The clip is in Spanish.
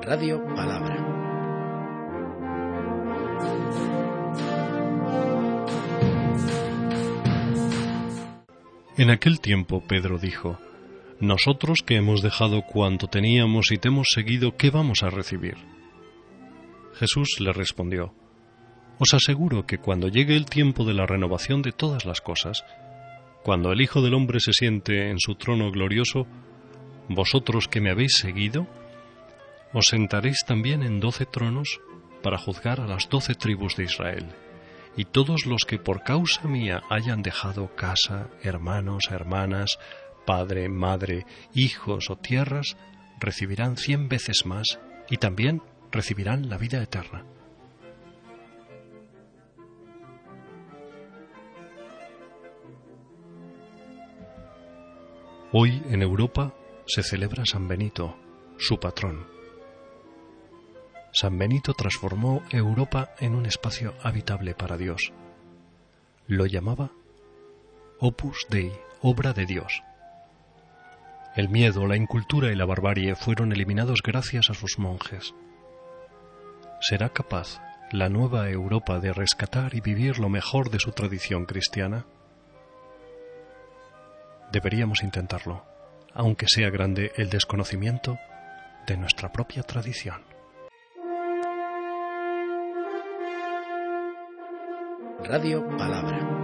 Radio Palabra. En aquel tiempo Pedro dijo: Nosotros que hemos dejado cuanto teníamos y te hemos seguido, ¿qué vamos a recibir? Jesús le respondió: Os aseguro que cuando llegue el tiempo de la renovación de todas las cosas, cuando el Hijo del Hombre se siente en su trono glorioso, vosotros que me habéis seguido, os sentaréis también en 12 tronos para juzgar a las 12 tribus de Israel. Y todos los que por causa mía hayan dejado casa, hermanos, hermanas, padre, madre, hijos o tierras, recibirán 100 veces más y también recibirán la vida eterna. Hoy en Europa se celebra San Benito, su patrón. San Benito transformó Europa en un espacio habitable para Dios. Lo llamaba Opus Dei, obra de Dios. El miedo, la incultura y la barbarie fueron eliminados gracias a sus monjes. ¿Será capaz la nueva Europa de rescatar y vivir lo mejor de su tradición cristiana? Deberíamos intentarlo, aunque sea grande el desconocimiento de nuestra propia tradición. Radio Palabra.